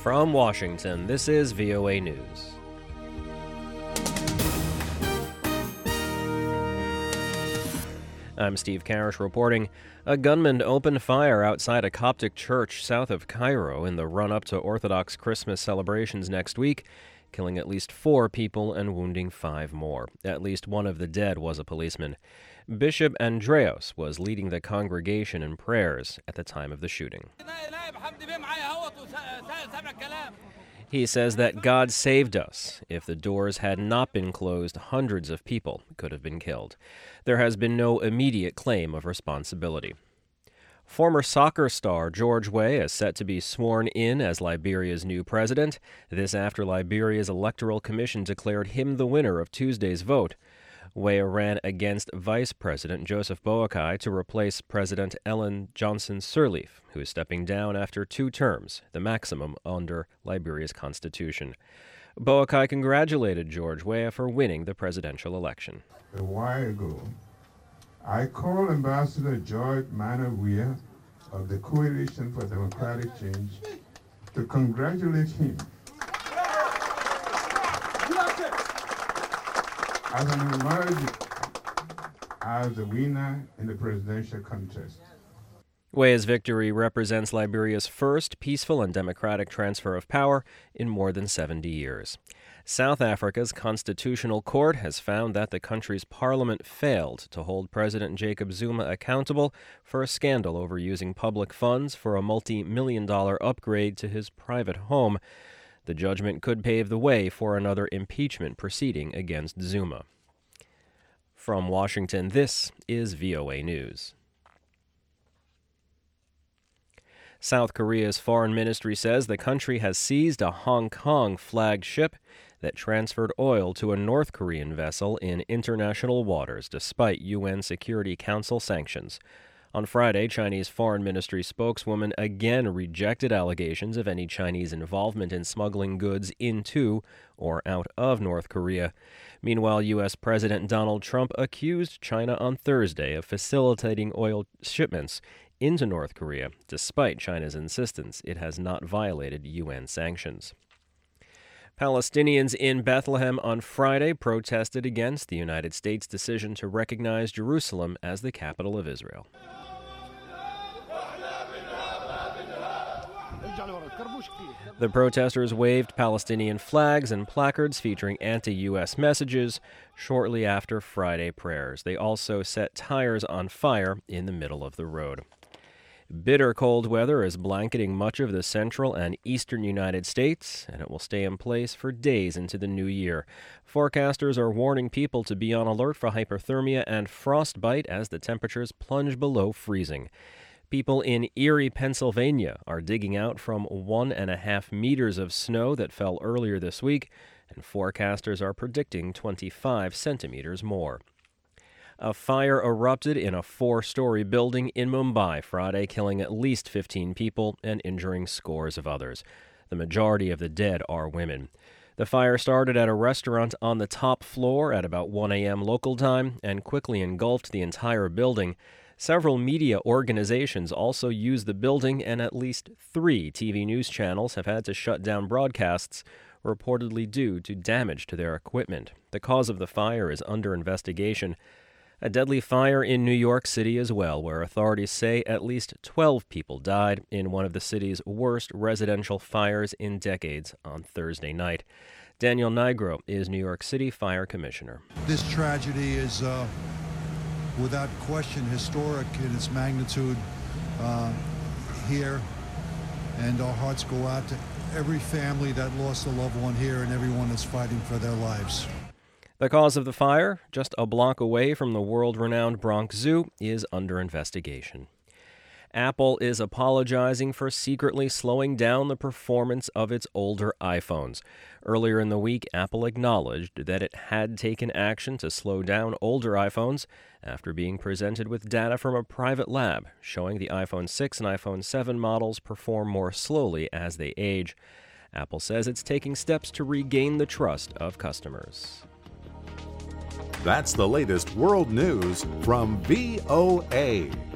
From Washington, this is VOA News. I'm Steve Karish reporting. A gunman opened fire outside a Coptic church south of Cairo in the run-up to Orthodox Christmas celebrations next week, killing at least 4 people and wounding 5 more. At least one of the dead was a policeman. Bishop Andreos was leading the congregation in prayers at the time of the shooting. He says that God saved us. If the doors had not been closed, hundreds of people could have been killed. There has been no immediate claim of responsibility. Former soccer star George Weah is set to be sworn in as Liberia's new president. This after Liberia's Electoral Commission declared him the winner of Tuesday's vote. Weah ran against Vice President Joseph Boakai to replace President Ellen Johnson Sirleaf, who is stepping down after 2 terms, the maximum under Liberia's constitution. Boakai congratulated George Weah for winning the presidential election. A while ago, I called Ambassador George Manneh Weah of the Coalition for Democratic Change to congratulate him as an emerging as the winner in the presidential contest. Weah's victory represents Liberia's first peaceful and democratic transfer of power in more than 70 years. South Africa's constitutional court has found that the country's parliament failed to hold President Jacob Zuma accountable for a scandal over using public funds for a multi-million-dollar upgrade to his private home. The judgment could pave the way for another impeachment proceeding against Zuma. From Washington, this is VOA News. South Korea's foreign ministry says the country has seized a Hong Kong-flagged ship that transferred oil to a North Korean vessel in international waters despite UN Security Council sanctions. On Friday, Chinese Foreign Ministry spokeswoman again rejected allegations of any Chinese involvement in smuggling goods into or out of North Korea. Meanwhile, U.S. President Donald Trump accused China on Thursday of facilitating oil shipments into North Korea, despite China's insistence it has not violated UN sanctions. Palestinians in Bethlehem on Friday protested against the United States' decision to recognize Jerusalem as the capital of Israel. The protesters waved Palestinian flags and placards featuring anti-U.S. messages shortly after Friday prayers. They also set tires on fire in the middle of the road. Bitter cold weather is blanketing much of the central and eastern United States, and it will stay in place for days into the new year. Forecasters are warning people to be on alert for hypothermia and frostbite as the temperatures plunge below freezing. People in Erie, Pennsylvania are digging out from 1.5 meters of snow that fell earlier this week, and forecasters are predicting 25 centimeters more. A fire erupted in a 4-story building in Mumbai Friday, killing at least 15 people and injuring scores of others. The majority of the dead are women. The fire started at a restaurant on the top floor at about 1 a.m. local time and quickly engulfed the entire building. Several media organizations also used the building, and at least 3 TV news channels have had to shut down broadcasts, reportedly due to damage to their equipment. The cause of the fire is under investigation. A deadly fire in New York City as well, where authorities say at least 12 people died in one of the city's worst residential fires in decades on Thursday night. Daniel Nigro is New York City Fire Commissioner. This tragedy is without question historic in its magnitude here, and our hearts go out to every family that lost a loved one here and everyone that's fighting for their lives. The cause of the fire, just a block away from the world-renowned Bronx Zoo, is under investigation. Apple is apologizing for secretly slowing down the performance of its older iPhones. Earlier in the week, Apple acknowledged that it had taken action to slow down older iPhones after being presented with data from a private lab showing the iPhone 6 and iPhone 7 models perform more slowly as they age. Apple says it's taking steps to regain the trust of customers. That's the latest world news from VOA.